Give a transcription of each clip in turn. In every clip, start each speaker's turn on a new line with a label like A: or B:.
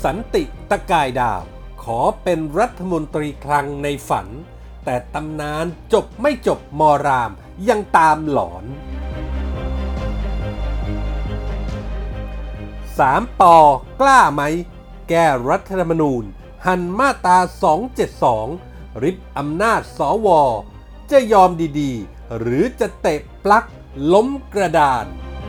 A: สันติตะกายดาวขอเป็นรัฐมนตรีคลังในฝันแต่ตำนานจบไม่จบมรามยังตามหลอน3 ปกล้าไหมแก้รัฐธรรมนูญหันมาตรา272ริบอำนาจสวจะยอมดีๆหรือจะเตะปลั๊กล้มกระดาน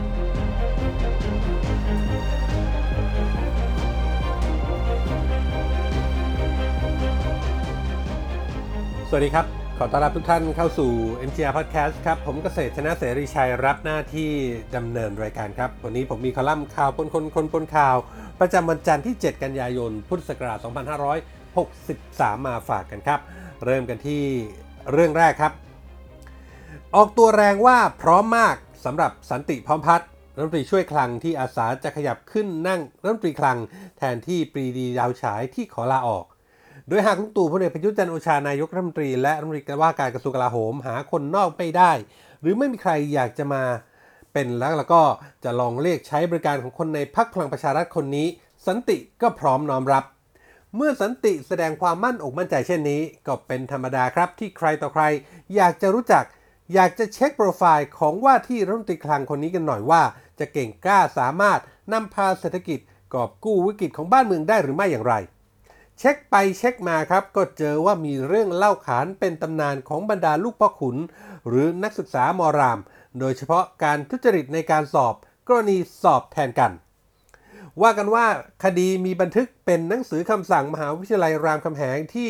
A: สวัสดีครับขอต้อนรับทุกท่านเข้าสู่ MGR Podcast ครับผมเกษตรชนะเสรีชัยรับหน้าที่ดำเนินรายการครับวันนี้ผมมีคอลัมน์ข่าวคนข่าวประจำวันจันทร์ที่7กันยายนพุทธศักราช2563มาฝากกันครับเริ่มกันที่เรื่องแรกครับออกตัวแรงว่าพร้อมมากสำหรับสันติพร้อมพัฒน์รัฐมนตรีช่วยคลังที่อาสาจะขยับขึ้นนั่งรัฐมนตรีคลังแทนที่ปรีดีดาวฉายที่ขอลาออกโดยหากลุงตู่พลเอกประยุทธ์จันทร์โอชานายกรัฐมนตรีและรัฐมนตรีว่าการกระทรวงกลาโหมหาคนนอกไม่ได้หรือไม่มีใครอยากจะมาเป็นแล้วก็จะลองเรียกใช้บริการของคนในพรรคพลังประชารัฐคนนี้สันติก็พร้อมน้อมรับเมื่อสันติแสดงความมั่นอกมั่นใจเช่นนี้ก็เป็นธรรมดาครับที่ใครต่อใครอยากจะรู้จักอยากจะเช็คโปรไฟล์ของว่าที่รัฐมนตรีคลังคนนี้กันหน่อยว่าจะเก่งกล้าสามารถนำพาเศรษฐกิจกอบกู้วิกฤตของบ้านเมืองได้หรือไม่อย่างไรเช็คไปเช็คมาครับก็เจอว่ามีเรื่องเล่าขานเป็นตำนานของบรรดาลูกพ่อขุนหรือนักศึกษามรามโดยเฉพาะการทุจริตในการสอบกรณีสอบแทนกันว่ากันว่าคดีมีบันทึกเป็นหนังสือคำสั่งมหาวิทยาลัยรามคำแหงที่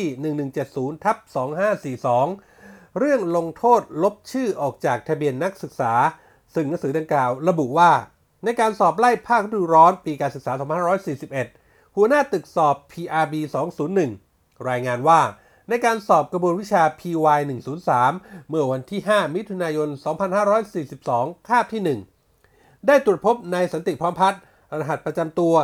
A: 1170/2542เรื่องลงโทษลบชื่อออกจากทะเบียนนักศึกษาซึ่งหนังสือดังกล่าวระบุว่าในการสอบไล่ภาคฤดูร้อนปีการศึกษา2541หัวหน้าตึกสอบ PRB 201รายงานว่าในการสอบกระบวนวิชา PY 103เมื่อวันที่5มิถุนายน2542คาบที่1ได้ตรวจพบนายสันติพร้อมพัฒน์รหัสประจำตัว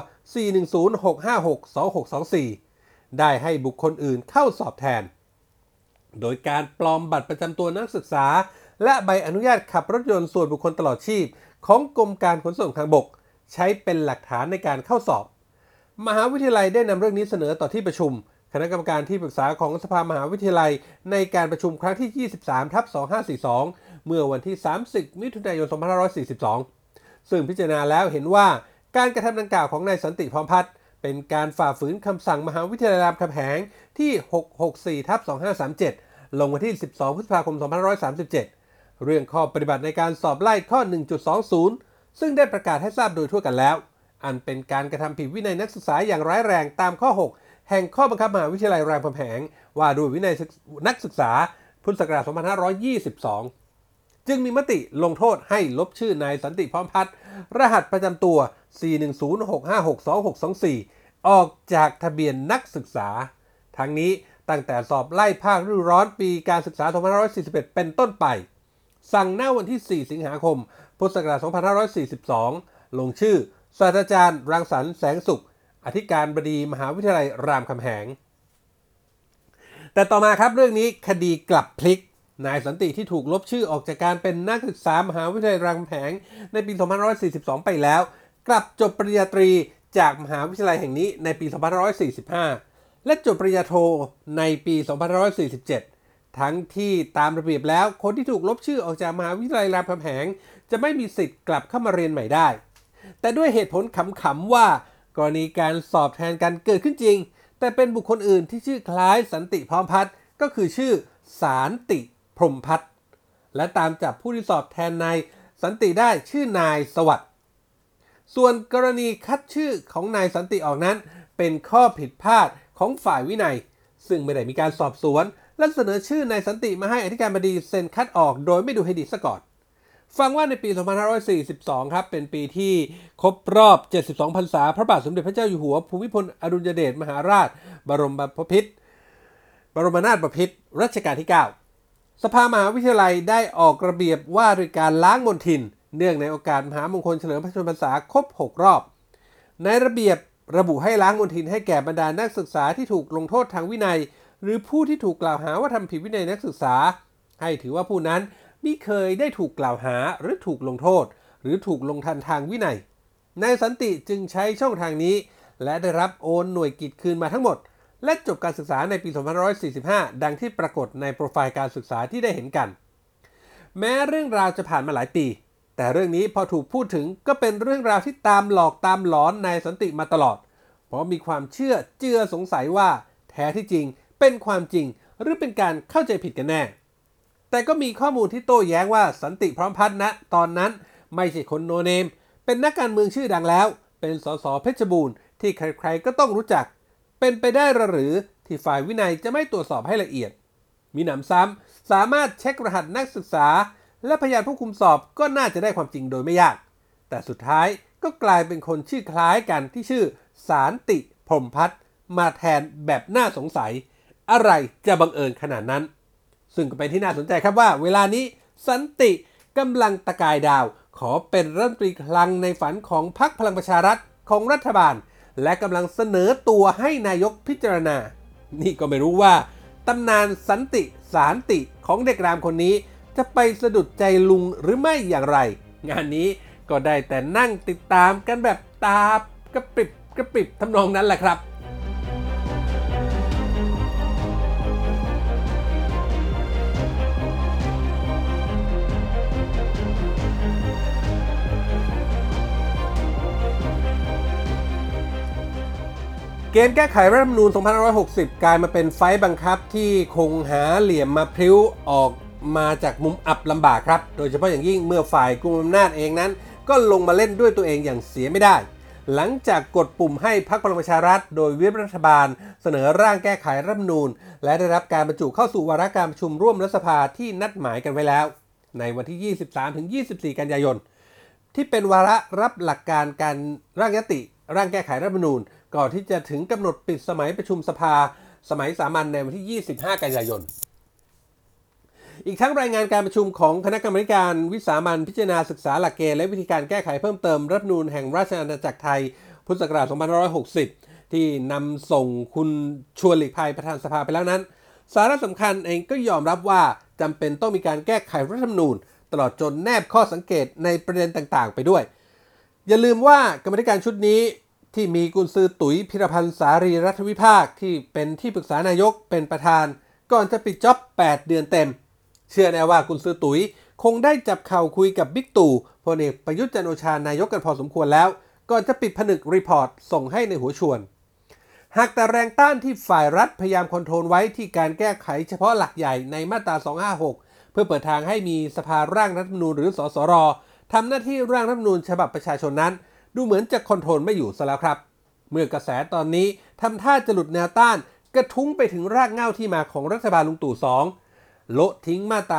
A: 410-656-2624 ได้ให้บุคคลอื่นเข้าสอบแทนโดยการปลอมบัตรประจำตัวนักศึกษาและใบอนุญาตขับรถยนต์ส่วนบุคคลตลอดชีพของกรมการขนส่งทางบกใช้เป็นหลักฐานในการเข้าสอบมหาวิทยาลัยได้นำเรื่องนี้เสนอต่อที่ประชุมคณะกรรมการที่ปรึกษาของสภามหาวิทยาลัยในการประชุมครั้งที่23/2542เมื่อวันที่30มิถุนายน2542ซึ่งพิจารณาแล้วเห็นว่าการกระทำดังกล่าวของนายสันติพร้อมพัฒน์เป็นการฝ่าฝืนคำสั่งมหาวิทยาลัยรามคำแหงที่664/2537ลงวันที่12พฤษภาคม2537เรื่องข้อปฏิบัติในการสอบไล่ข้อ 1.20 ซึ่งได้ประกาศให้ทราบโดยทั่วกันแล้วอันเป็นการกระทำผิดวินัยนักศึกษาอย่างร้ายแรงตามข้อ6แห่งข้อบังคับมหาวิทยาลัยรามคำแหงว่าด้วยวินัยนักศึกษาพุทธศักราช2522จึงมีมติลงโทษให้ลบชื่อนายสันติพร้อมพัฒน์รหัสประจำตัว 410-656-2624 ออกจากทะเบียนนักศึกษาทั้งนี้ตั้งแต่สอบไล่ภาคฤดูร้อนปีการศึกษา2541เป็นต้นไปสั่งหน้าวันที่4สิงหาคมพุทธศักราช2542ลงชื่อศาสตราจารย์รังสรรค์แสงสุขอธิการบดีมหาวิทยาลัยรามคำแหงแต่ต่อมาครับเรื่องนี้คดีกลับพลิกนายสันติที่ถูกลบชื่อออกจากการเป็นนักศึกษามหาวิทยาลัยรามคำแหงในปี2542ไปแล้วกลับจบปริญญาตรีจากมหาวิทยาลัยแห่งนี้ในปี2545และจบปริญญาโทในปี2547ทั้งที่ตามระเบียบแล้วคนที่ถูกลบชื่อออกจากมหาวิทยาลัยรามคำแหงจะไม่มีสิทธิ์กลับเข้ามาเรียนใหม่ได้แต่ด้วยเหตุผลขำๆว่ากรณีการสอบแทนกันเกิดขึ้นจริงแต่เป็นบุคคลอื่นที่ชื่อคล้ายสันติพร้อมพัฒน์ก็คือชื่อสารติพรหมพัฒน์และตามจับผู้ที่สอบแทนนายสันติได้ชื่อนายสวัสดิ์ส่วนกรณีคัดชื่อของนายสันติออกนั้นเป็นข้อผิดพลาดของฝ่ายวินัยซึ่งไม่ได้มีการสอบสวนและเสนอชื่อนายสันติมาให้อธิการบดีเซ็นคัดออกโดยไม่ดูให้ดีซะก่อนฟังว่าในปี2542ครับเป็นปีที่ครบรอบ72พรรษาพระบาทสมเด็จพระเจ้าอยู่หัวภูมิพลอดุลยเดชมหาราชบรมนาถบพิตรรัชกาลที่9สภามหาวิทยาลัยได้ออกระเบียบว่าด้วยการล้างมลทินเนื่องในโอกาสมหามงคลเฉลิมพระชนมพรรษาครบ6รอบในระเบียบระบุให้ล้างมลทินให้แก่บรรดานักศึกษาที่ถูกลงโทษทางวินัยหรือผู้ที่ถูกกล่าวหาว่าทำผิดวินัยนักศึกษาให้ถือว่าผู้นั้นมิเคยได้ถูกกล่าวหาหรือถูกลงโทษหรือถูกลงทันทางวินัยนายสันติจึงใช้ช่องทางนี้และได้รับโอนหน่วยกิจคืนมาทั้งหมดและจบการศึกษาในปี 2545 ดังที่ปรากฏในโปรไฟล์การศึกษาที่ได้เห็นกันแม้เรื่องราวจะผ่านมาหลายปีแต่เรื่องนี้พอถูกพูดถึงก็เป็นเรื่องราวที่ตามหลอกตามหลอนนายสันติมาตลอดเพราะมีความเชื่อเจือสงสัยว่าแท้ที่จริงเป็นความจริงหรือเป็นการเข้าใจผิดกันแน่แต่ก็มีข้อมูลที่โต้แย้งว่าสันติพร้อมพัฒน์ณตอนนั้นไม่ใช่คนโนเนมเป็นนักการเมืองชื่อดังแล้วเป็นสสเพชรบูรณ์ที่ใครๆก็ต้องรู้จักเป็นไปได้หรือที่ฝ่ายวินัยจะไม่ตรวจสอบให้ละเอียดมีหนำซ้ำสามารถเช็ครหัสนักศึกษาและพยานผู้คุมสอบก็น่าจะได้ความจริงโดยไม่ยากแต่สุดท้ายก็กลายเป็นคนชื่อคล้ายกันที่ชื่อสานติพรหมพัฒน์มาแทนแบบน่าสงสัยอะไรจะบังเอิญขนาดนั้นซึ่งก็เป็นที่น่าสนใจครับว่าเวลานี้สันติกำลังตะกายดาวขอเป็นรัฐมนตรีคลังในฝันของพรรคพลังประชารัฐของรัฐบาลและกำลังเสนอตัวให้นายกพิจารณานี่ก็ไม่รู้ว่าตำนานสันติสานติของเด็กรามคนนี้จะไปสะดุดใจลุงหรือไม่อย่างไรงานนี้ก็ได้แต่นั่งติดตามกันแบบตากระปริบกระปริบทำนองนั้นแหละครับเกณฑ์แก้ไขรัฐธรรมนูญ 2560 กลายมาเป็นไฟต์บังคับที่คงหาเหลี่ยมมาพริ้วออกมาจากมุมอับลำบากครับโดยเฉพาะอย่างยิ่งเมื่อฝ่ายกุมอำนาจเองนั้นก็ลงมาเล่นด้วยตัวเองอย่างเสียไม่ได้หลังจากกดปุ่มให้พรรคพลังประชารัฐโดยวิปรัฐบาลเสนอร่างแก้ไขรัฐธรรมนูญและได้รับการบรรจุเข้าสู่วาระการประชุมร่วมรัฐสภาที่นัดหมายกันไว้แล้วในวันที่ 23-24 กันยายนที่เป็นวาระรับหลักการการร่างยติร่างแก้ไขรัฐธรรมนูญก่อนที่จะถึงกำหนดปิดสมัยประชุมสภาสมัยสามัญในวันที่ 25 กันยายนอีกทั้งรายงานการประชุมของคณะกรรมการวิสามัญพิจารณาศึกษาหลักเกณฑ์และวิธีการแก้ไขเพิ่มเติมรัฐธรรมนูญแห่งราชอาณาจักรไทยพุทธศักราช 2560 ที่นำส่งคุณชวนหลีกภัยประธานสภาไปแล้วนั้นสาระสำคัญเองก็ยอมรับว่าจำเป็นต้องมีการแก้ไขรัฐธรรมนูญตลอดจนแนบข้อสังเกตในประเด็นต่างๆไปด้วยอย่าลืมว่ากรรมการชุดนี้ที่มีกุญซือตุ๋ยพิรพันธ์สารีรัฐวิภาคที่เป็นที่ปรึกษานายกเป็นประธานก่อนจะปิดจ็อบ8 เดือนเต็มเชื่อแน่ว่ากุญซือตุ๋ยคงได้จับเข่าคุยกับบิ๊กตู่พลเอกประยุทธ์จันทร์โอชานายกกันพอสมควรแล้วก่อนจะปิดผนึกรีพอร์ตส่งให้ในหัวชวนหากแต่แรงต้านที่ฝ่ายรัฐพยายามคอนโทรลไว้ที่การแก้ไขเฉพาะหลักใหญ่ในมาตรา 256 เพื่อเปิดทางให้มีสภาร่างรัฐธรรมนูญหรือสสรทำหน้าที่ร่างรัฐธรรมนูญฉบับประชาชนนั้นดูเหมือนจะคอนโทรลไม่อยู่ซะแล้วครับเมื่อกระแสตอนนี้ทำท่าจะหลุดแนวต้านกระทุ้งไปถึงรากเหง้าที่มาของรัฐบาลลุงตู่2โละทิ้งมาตรา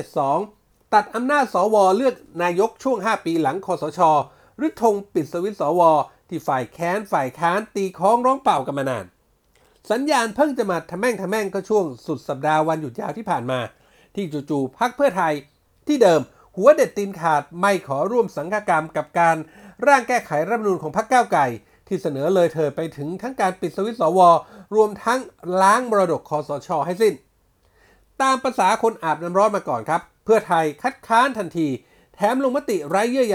A: 272 ตัดอำนาจสวเลือกนายกช่วง5 ปีหลังคสช.หรือธงปิดสวิตช์สวที่ฝ่ายแค้นฝ่ายค้านตีค้องร้องเปล่ากันมานานสัญญาณเพิ่งจะมาทำแม่งก็ช่วงสุดสัปดาห์วันหยุดยาวที่ผ่านมาที่จู่ๆพรรคเพื่อไทยที่เดิมหัวเด็ดตีนขาดไม่ขอร่วมสังฆกรรมกับการร่างแก้ไขรัฐธรรมนูญของพรรคก้าวไกลที่เสนอเลยเถิดไปถึงทั้งการปิดสวิตช์สวรวมทั้งล้างมรดกคสช.ให้สิ้นตามภาษาคนอาบน้ำร้อนมาก่อนครับเพื่อไทยคัดค้านทันทีแถมลงมติไร้เยื่อใย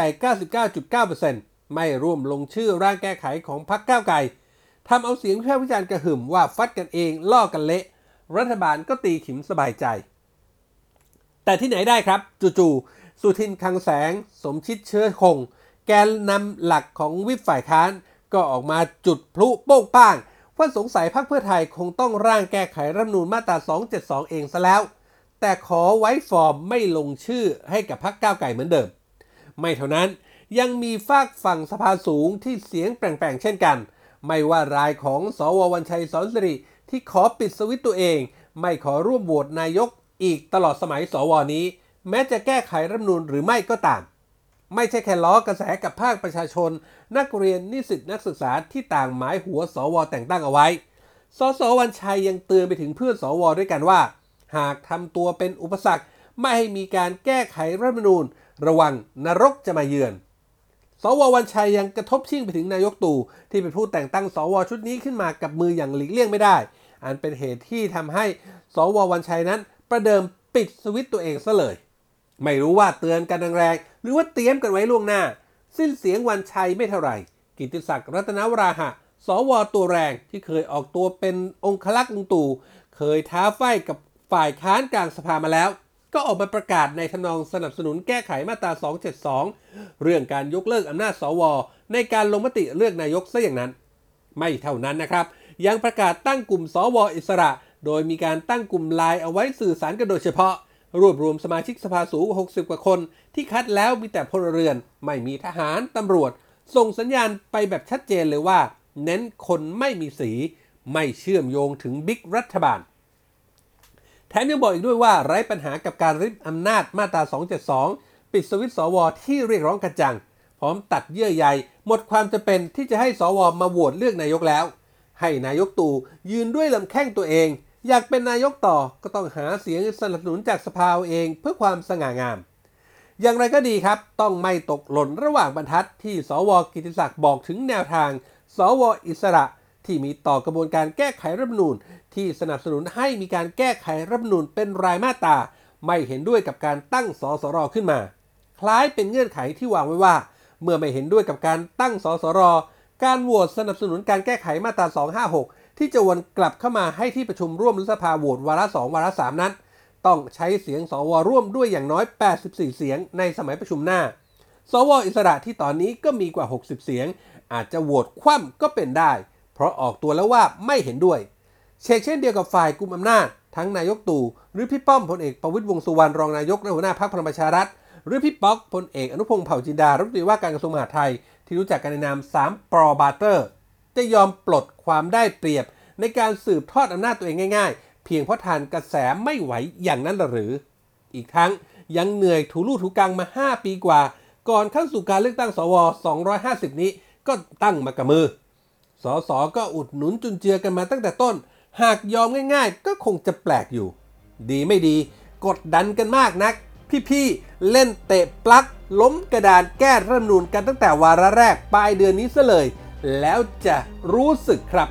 A: 99.9% ไม่ร่วมลงชื่อร่างแก้ไขของพรรคก้าวไกลทำเอาเสียงวิพากษ์วิจารณ์กระหึ่มว่าฟัดกันเองล่อกันเละรัฐบาลก็ตีขิมสบายใจแต่ที่ไหนได้ครับจู่ๆสุทินคลังแสงสมชิดเชื้อคงแกนนำหลักของวิปฝ่ายค้านก็ออกมาจุดพลุโป้งป้างว่าสงสัยพรรคเพื่อไทยคงต้องร่างแก้ไขรัฐธรรมนูญมาตรา 272 เองซะแล้วแต่ขอไว้ฟอร์มไม่ลงชื่อให้กับพรรคก้าวไกลเหมือนเดิมไม่เท่านั้นยังมีฝากฝั่งสภาสูงที่เสียงแปลงๆเช่นกันไม่ว่ารายของสว.วรรณชัยสอนสิริที่ขอปิดสวิตช์ตัวเองไม่ขอร่วมโหวตนายกอีกตลอดสมัยสว.นี้แม้จะแก้ไขรัฐธรรมนูญหรือไม่ก็ตามไม่ใช่แค่ล้อกระแสกับภาคประชาชนนักเรียนนิสิตนักศึกษาที่ต่างหมายหัวสว.แต่งตั้งเอาไว้สส.วรรณชัยยังเตือนไปถึงเพื่อนสว.ด้วยกันว่าหากทำตัวเป็นอุปสรรคไม่ให้มีการแก้ไขรัฐธรรมนูญระวังนรกจะมาเยือนสว.วรรณชัยยังกระทบชิ่งไปถึงนายกตู่ที่เป็นผู้แต่งตั้งสว.ชุดนี้ขึ้นมากับมืออย่างหลีกเลี่ยงไม่ได้อันเป็นเหตุที่ทำให้สว.วรรณชัยนั้นประเดิมปิดสวิตช์ตัวเองซะเลยไม่รู้ว่าเตือนกันแรงๆหรือว่าเตรียมกันไว้ล่วงหน้าสิ้นเสียงวรรณชัยไม่เท่าไหร่กิตติศักดิ์รัตนวราหะสวตัวแรงที่เคยออกตัวเป็นองครักษ์ลุงตู่เคยท้าไฟกับฝ่ายค้านกลางสภามาแล้วก็ออกมาประกาศในทำนองสนับสนุนแก้ไขมาตรา 272 เรื่องการยกเลิกอำนาจสวในการลงมติเลือกนายกซะอย่างนั้นไม่เท่านั้นนะครับยังประกาศตั้งกลุ่มสวอิสระโดยมีการตั้งกลุ่มไลน์เอาไว้สื่อสารกันโดยเฉพาะรวบรวมสมาชิกสภาสูง60 กว่าคนที่คัดแล้วมีแต่พลเรือนไม่มีทหารตำรวจส่งสัญญาณไปแบบชัดเจนเลยว่าเน้นคนไม่มีสีไม่เชื่อมโยงถึงบิ๊กรัฐบาลแถมยังบอกอีกด้วยว่าไร้ปัญหากับการริบอำนาจมาตรา 272 ปิดสวิตช์สวที่เรียกร้องกันจังพร้อมตัดเยื่อใยหมดความจำเป็นที่จะให้สวมาโหวตเลือกนายกแล้วให้นายกตู่ยืนด้วยลำแข้งตัวเองอยากเป็นนายกต่อก็ต้องหาเสียงสนับสนุนจากสภาเองเพื่อความสง่างามอย่างไรก็ดีครับต้องไม่ตกหล่นระหว่างบรรทัดที่สวกิติศักดิ์บอกถึงแนวทางสวอิสระที่มีต่อกระบวนการแก้ไขรัฐธรรมนูญที่สนับสนุนให้มีการแก้ไขรัฐธรรมนูญเป็นรายมาตราไม่เห็นด้วยกับการตั้งสสรขึ้นมาคล้ายเป็นเงื่อนไขที่วางไว้ว่าเมื่อไม่เห็นด้วยกับการตั้งสสรการโหวตสนับสนุนการแก้ไขมาตรา 256 ที่จะวนกลับเข้ามาให้ที่ประชุมร่วมรัฐสภาโหวตวาระ 2 วาระ 3 นั้นต้องใช้เสียงสวร่วมด้วยอย่างน้อย84 เสียงในสมัยประชุมหน้าสวอิสระที่ตอนนี้ก็มีกว่า60 เสียงอาจจะโหวตคว่ำก็เป็นได้เพราะออกตัวแล้วว่าไม่เห็นด้วยเช่นเดียวกับฝ่ายกุมอำนาจทั้งนายกตู่หรือพี่ป้อมพลเอกประวิตรวงษ์สุวรรณรองนายกและหัวหน้าพรรคพลังประชารัฐหรือพี่ป๊อกพลเอกอนุพงษ์เผ่าจินดารัฐมนตรีว่าการกระทรวงมหาดไทยที่รู้จักกันในนาม3 ปรบาร์เตอร์จะยอมปลดความได้เปรียบในการสืบทอดอำนาจตัวเองง่ายๆเพียงเพราะทานกระแสไม่ไหวอย่างนั้นหรืออีกทั้งยังเหนื่อยถูลู่ถูกังมา5 ปีกว่าก่อนเข้าสู่การเลือกตั้งสว250นี้ก็ตั้งมากับมือสสก็อุดหนุนจุนเจือกันมาตั้งแต่ต้นหากยอมง่ายๆก็คงจะแปลกอยู่ดีไม่ดีกดดันกันมากนักพี่ๆเล่นเตะปลั๊กล้มกระดานแก้รัฐธรรมนูญกันตั้งแต่วาระแรกปลายเดือนนี้ซะเลยแล้วจะรู้สึกครับ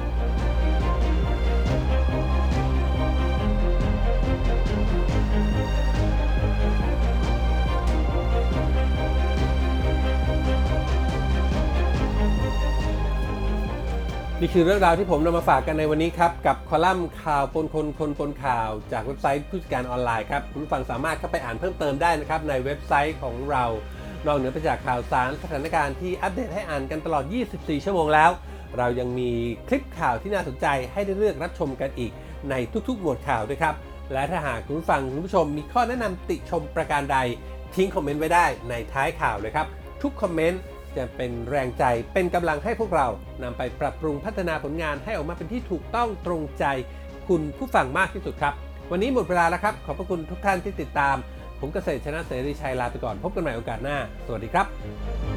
A: นี่คือเรื่องราวที่ผมนำมาฝากกันในวันนี้ครับกับคอลัมน์ข่าวปนคนปนข่าวจากเว็บไซต์ผู้จัดการออนไลน์ครับคุณผู้ฟังสามารถเข้าไปอ่านเพิ่มเติมได้นะครับในเว็บไซต์ของเรานอกเหนือไปจากข่าวสารสถานการณ์ที่อัปเดตให้อ่านกันตลอด24 ชั่วโมงแล้วเรายังมีคลิปข่าวที่น่าสนใจให้ได้เลือกรับชมกันอีกในทุกๆหมวดข่าวด้วยครับและถ้าหากคุณผู้ฟังคุณผู้ชมมีข้อแนะนำติชมประการใดทิ้งคอมเมนต์ไว้ได้ในท้ายข่าวเลยครับทุกคอมเมนต์จะเป็นแรงใจเป็นกำลังให้พวกเรานำไปปรับปรุงพัฒนาผลงานให้ออกมาเป็นที่ถูกต้องตรงใจคุณผู้ฟังมากที่สุดครับวันนี้หมดเวลาแล้วครับขอบพระคุณทุกท่านที่ติดตามผมเกษตรชนะเสรีชัยลาไปก่อนพบกันใหม่โอกาสหน้าสวัสดีครับ